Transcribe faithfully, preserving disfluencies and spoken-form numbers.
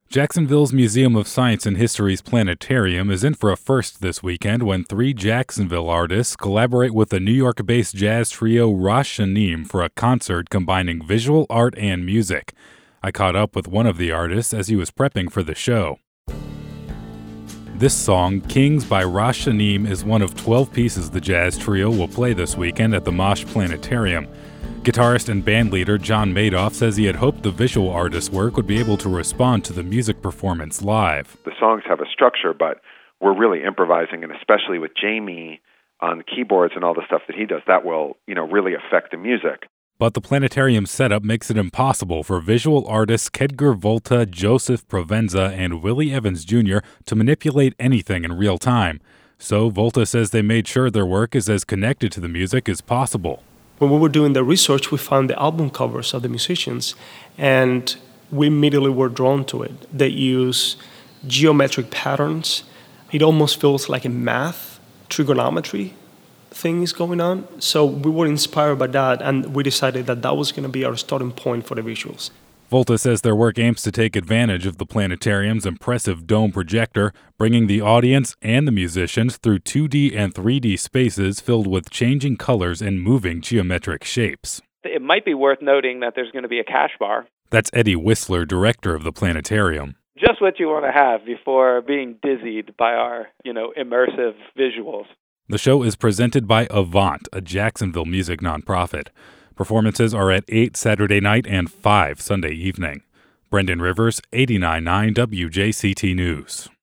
Jacksonville's Museum of Science and History's planetarium is in for a first this weekend when three Jacksonville artists collaborate with the New York-based jazz trio Ras Shanim for a concert combining visual art and music. I caught up with one of the artists as he was prepping for the show. This song, Kings by Ras Shanim, is one of twelve pieces the jazz trio will play this weekend at the Mosh Planetarium. Guitarist and bandleader John Madoff says he had hoped the visual artist's work would be able to respond to the music performance live. The songs have a structure, but we're really improvising, and especially with Jamie on the keyboards and all the stuff that he does, that will, you know, really affect the music. But the planetarium setup makes it impossible for visual artists Kedger Volta, Joseph Provenza, and Willie Evans Junior to manipulate anything in real time. So Volta says they made sure their work is as connected to the music as possible. When we were doing the research, we found the album covers of the musicians, and we immediately were drawn to it. They use geometric patterns. It almost feels like a math, trigonometry thing is going on. So we were inspired by that, and we decided that that was going to be our starting point for the visuals. Volta says their work aims to take advantage of the planetarium's impressive dome projector, bringing the audience and the musicians through two D and three D spaces filled with changing colors and moving geometric shapes. It might be worth noting that there's going to be a cash bar. That's Eddie Whistler, director of the planetarium. Just what you want to have before being dizzied by our, you know, immersive visuals. The show is presented by Avant, a Jacksonville music nonprofit. Performances are at eight Saturday night and five Sunday evening. Brendan Rivers, eighty-nine point nine W J C T News.